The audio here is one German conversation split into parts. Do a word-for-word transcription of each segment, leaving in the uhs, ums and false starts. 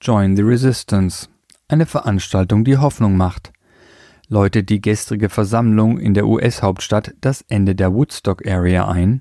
Join the Resistance, eine Veranstaltung, die Hoffnung macht. Läutet die gestrige Versammlung in der U S-Hauptstadt das Ende der Woodstock-Area ein?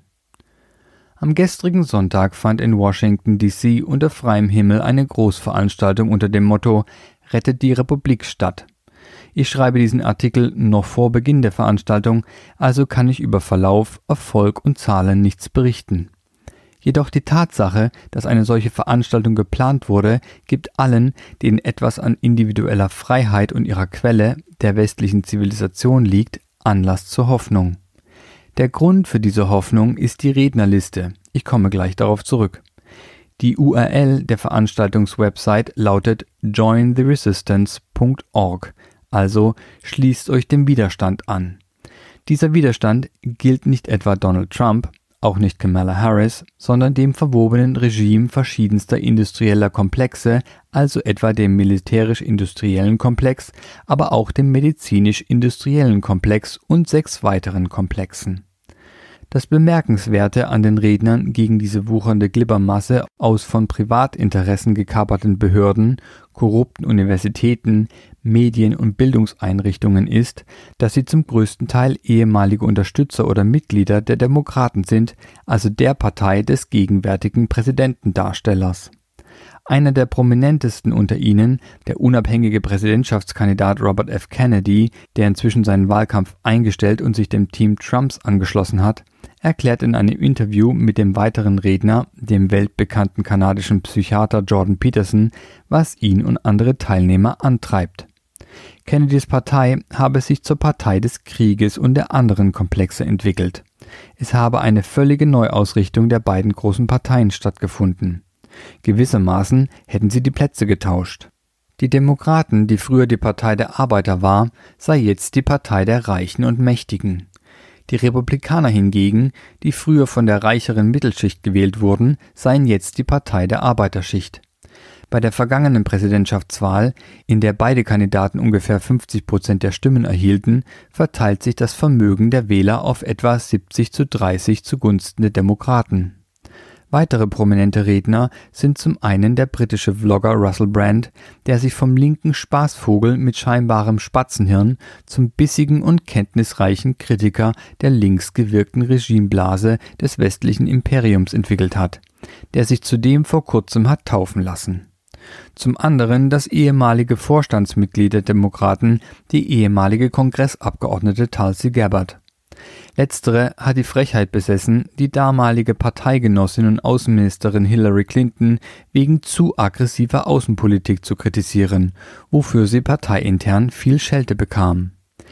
Am gestrigen Sonntag fand in Washington D C unter freiem Himmel eine Großveranstaltung unter dem Motto »Rettet die Republik« statt. Ich schreibe diesen Artikel noch vor Beginn der Veranstaltung, also kann ich über Verlauf, Erfolg und Zahlen nichts berichten. Jedoch die Tatsache, dass eine solche Veranstaltung geplant wurde, gibt allen, denen etwas an individueller Freiheit und ihrer Quelle, der westlichen Zivilisation liegt, Anlass zur Hoffnung. Der Grund für diese Hoffnung ist die Rednerliste. Ich komme gleich darauf zurück. Die U R L der Veranstaltungswebsite lautet join the resistance punkt org, also schließt euch dem Widerstand an. Dieser Widerstand gilt nicht etwa Donald Trump, auch nicht Kamala Harris, sondern dem verwobenen Regime verschiedenster industrieller Komplexe, also etwa dem militärisch-industriellen Komplex, aber auch dem medizinisch-industriellen Komplex und sechs weiteren Komplexen. Das Bemerkenswerte an den Rednern gegen diese wuchernde Glibbermasse aus von Privatinteressen gekaperten Behörden, korrupten Universitäten, Medien- und Bildungseinrichtungen ist, dass sie zum größten Teil ehemalige Unterstützer oder Mitglieder der Demokraten sind, also der Partei des gegenwärtigen Präsidentendarstellers. Einer der prominentesten unter ihnen, der unabhängige Präsidentschaftskandidat Robert F. Kennedy, der inzwischen seinen Wahlkampf eingestellt und sich dem Team Trumps angeschlossen hat, erklärt in einem Interview mit dem weiteren Redner, dem weltbekannten kanadischen Psychiater Jordan Peterson, was ihn und andere Teilnehmer antreibt. Kennedys Partei habe sich zur Partei des Krieges und der anderen Komplexe entwickelt. Es habe eine völlige Neuausrichtung der beiden großen Parteien stattgefunden. Gewissermaßen hätten sie die Plätze getauscht. Die Demokraten, die früher die Partei der Arbeiter war, sei jetzt die Partei der Reichen und Mächtigen. Die Republikaner hingegen, die früher von der reicheren Mittelschicht gewählt wurden, seien jetzt die Partei der Arbeiterschicht. Bei der vergangenen Präsidentschaftswahl, in der beide Kandidaten ungefähr fünfzig Prozent der Stimmen erhielten, verteilt sich das Vermögen der Wähler auf etwa siebzig zu dreißig zugunsten der Demokraten. Weitere prominente Redner sind zum einen der britische Vlogger Russell Brand, der sich vom linken Spaßvogel mit scheinbarem Spatzenhirn zum bissigen und kenntnisreichen Kritiker der links gewirkten Regimeblase des westlichen Imperiums entwickelt hat, der sich zudem vor kurzem hat taufen lassen. Zum anderen das ehemalige Vorstandsmitglied der Demokraten, die ehemalige Kongressabgeordnete Tulsi Gabbard. Letztere hat die Frechheit besessen, die damalige Parteigenossin und Außenministerin Hillary Clinton wegen zu aggressiver Außenpolitik zu kritisieren, wofür sie parteiintern viel Schelte bekam.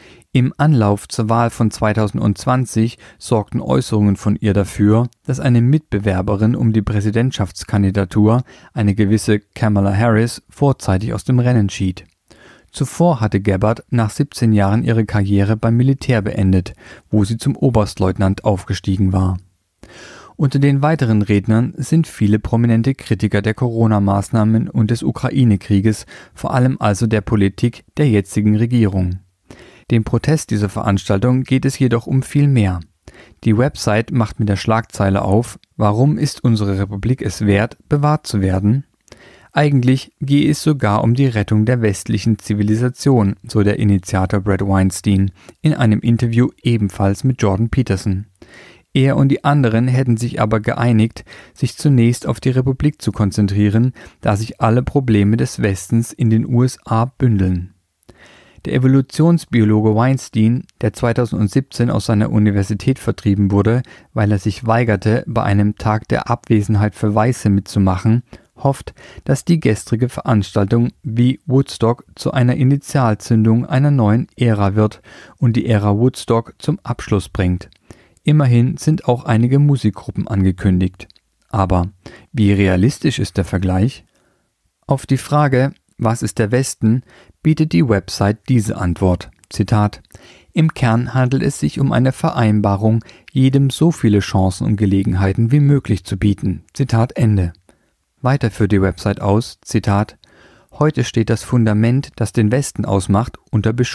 Im Anlauf zur Wahl von zweitausendzwanzig sorgten Äußerungen von ihr dafür, dass eine Mitbewerberin um die Präsidentschaftskandidatur, eine gewisse Kamala Harris, vorzeitig aus dem Rennen schied. Zuvor hatte Gabbard nach siebzehn Jahren ihre Karriere beim Militär beendet, wo sie zum Oberstleutnant aufgestiegen war. Unter den weiteren Rednern sind viele prominente Kritiker der Corona-Maßnahmen und des Ukraine-Krieges, vor allem also der Politik der jetzigen Regierung. Dem Protest dieser Veranstaltung geht es jedoch um viel mehr. Die Website macht mit der Schlagzeile auf: Warum ist unsere Republik es wert, bewahrt zu werden? Eigentlich gehe es sogar um die Rettung der westlichen Zivilisation, so der Initiator Brad Weinstein in einem Interview ebenfalls mit Jordan Peterson. Er und die anderen hätten sich aber geeinigt, sich zunächst auf die Republik zu konzentrieren, da sich alle Probleme des Westens in den U S A bündeln. Der Evolutionsbiologe Weinstein, der zweitausendsiebzehn aus seiner Universität vertrieben wurde, weil er sich weigerte, bei einem Tag der Abwesenheit für Weiße mitzumachen, hofft, dass die gestrige Veranstaltung wie Woodstock zu einer Initialzündung einer neuen Ära wird und die Ära Woodstock zum Abschluss bringt. Immerhin sind auch einige Musikgruppen angekündigt. Aber wie realistisch ist der Vergleich? Auf die Frage, was ist der Westen, bietet die Website diese Antwort. Zitat: Im Kern handelt es sich um eine Vereinbarung, jedem so viele Chancen und Gelegenheiten wie möglich zu bieten. Zitat Ende. Weiter führt die Website aus, Zitat: Heute steht das Fundament, das den Westen ausmacht, unter Beschuss.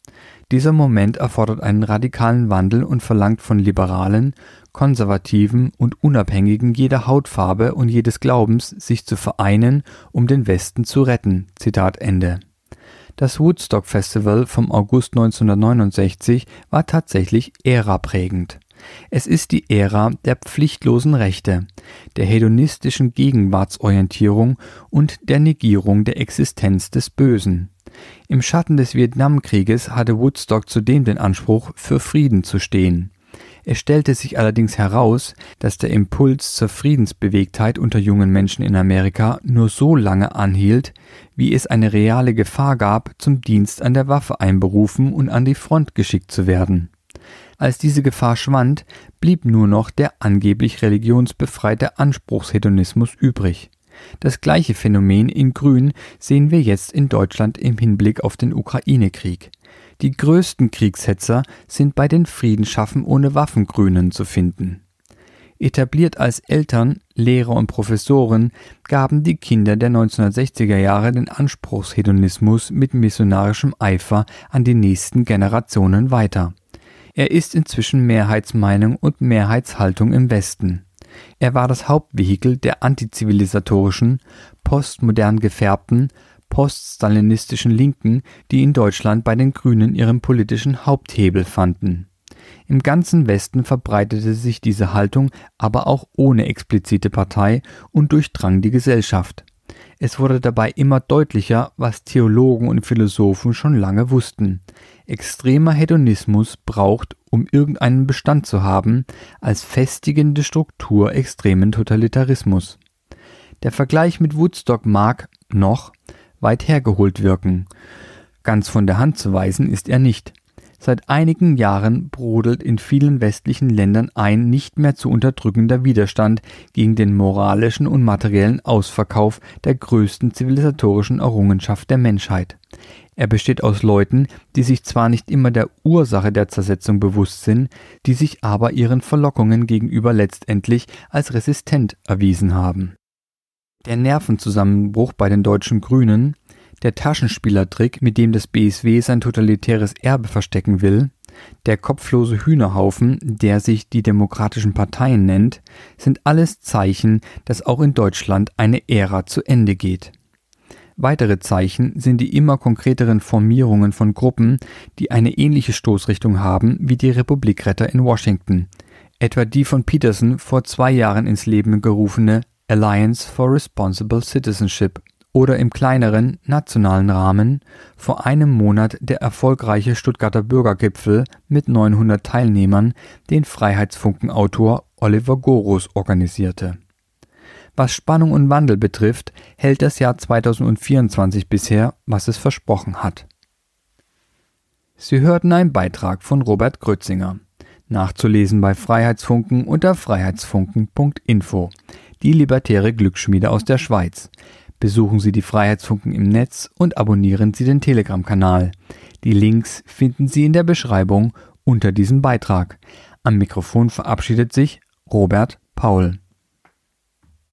Dieser Moment erfordert einen radikalen Wandel und verlangt von Liberalen, Konservativen und Unabhängigen jeder Hautfarbe und jedes Glaubens, sich zu vereinen, um den Westen zu retten. Zitat Ende. Das Woodstock Festival vom August neunzehnhundertneunundsechzig war tatsächlich äraprägend. Es ist die Ära der pflichtlosen Rechte, der hedonistischen Gegenwartsorientierung und der Negierung der Existenz des Bösen. Im Schatten des Vietnamkrieges hatte Woodstock zudem den Anspruch, für Frieden zu stehen. Es stellte sich allerdings heraus, dass der Impuls zur Friedensbewegtheit unter jungen Menschen in Amerika nur so lange anhielt, wie es eine reale Gefahr gab, zum Dienst an der Waffe einberufen und an die Front geschickt zu werden. Als diese Gefahr schwand, blieb nur noch der angeblich religionsbefreite Anspruchshedonismus übrig. Das gleiche Phänomen in Grün sehen wir jetzt in Deutschland im Hinblick auf den Ukraine-Krieg. Die größten Kriegshetzer sind bei den Friedensschaffen ohne Waffen-Grünen zu finden. Etabliert als Eltern, Lehrer und Professoren gaben die Kinder der neunzehnhundertsechziger Jahre den Anspruchshedonismus mit missionarischem Eifer an die nächsten Generationen weiter. Er ist inzwischen Mehrheitsmeinung und Mehrheitshaltung im Westen. Er war das Hauptvehikel der antizivilisatorischen, postmodern gefärbten, poststalinistischen Linken, die in Deutschland bei den Grünen ihren politischen Haupthebel fanden. Im ganzen Westen verbreitete sich diese Haltung aber auch ohne explizite Partei und durchdrang die Gesellschaft. Es wurde dabei immer deutlicher, was Theologen und Philosophen schon lange wussten. Extremer Hedonismus braucht, um irgendeinen Bestand zu haben, als festigende Struktur extremen Totalitarismus. Der Vergleich mit Woodstock mag, noch, weit hergeholt wirken. Ganz von der Hand zu weisen ist er nicht. Seit einigen Jahren brodelt in vielen westlichen Ländern ein nicht mehr zu unterdrückender Widerstand gegen den moralischen und materiellen Ausverkauf der größten zivilisatorischen Errungenschaft der Menschheit. Er besteht aus Leuten, die sich zwar nicht immer der Ursache der Zersetzung bewusst sind, die sich aber ihren Verlockungen gegenüber letztendlich als resistent erwiesen haben. Der Nervenzusammenbruch bei den deutschen Grünen, der Taschenspielertrick, mit dem das B S W sein totalitäres Erbe verstecken will, der kopflose Hühnerhaufen, der sich die demokratischen Parteien nennt, sind alles Zeichen, dass auch in Deutschland eine Ära zu Ende geht. Weitere Zeichen sind die immer konkreteren Formierungen von Gruppen, die eine ähnliche Stoßrichtung haben wie die Republikretter in Washington, etwa die von Peterson vor zwei Jahren ins Leben gerufene Alliance for Responsible Citizenship oder im kleineren, nationalen Rahmen vor einem Monat der erfolgreiche Stuttgarter Bürgergipfel mit neunhundert Teilnehmern, den Freiheitsfunken-Autor Oliver Gorus organisierte. Was Spannung und Wandel betrifft, hält das Jahr zweitausendvierundzwanzig bisher, was es versprochen hat. Sie hörten einen Beitrag von Robert Grötzinger. Nachzulesen bei Freiheitsfunken unter freiheitsfunken punkt info. Die libertäre Glücksschmiede aus der Schweiz. Besuchen Sie die Freiheitsfunken im Netz und abonnieren Sie den Telegram-Kanal. Die Links finden Sie in der Beschreibung unter diesem Beitrag. Am Mikrofon verabschiedet sich Robert Paul.